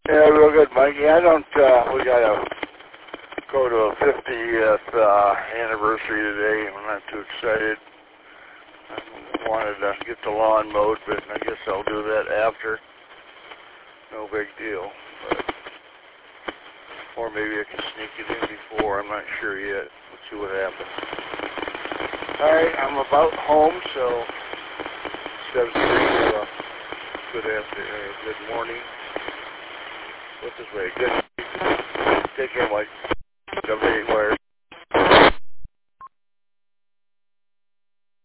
Yeah, real good, Mikey. I don't, we gotta go to a 50th anniversary today. I'm not too excited. I wanted to get the lawn mowed, but I guess I'll do that after. No big deal. But, or maybe I can sneak it in before. I'm not sure yet. Let's see what happens. Alright, I'm about home, so 7:30. Good afternoon, good morning. What's this way? Good. Take care, Mike. W8 Wire.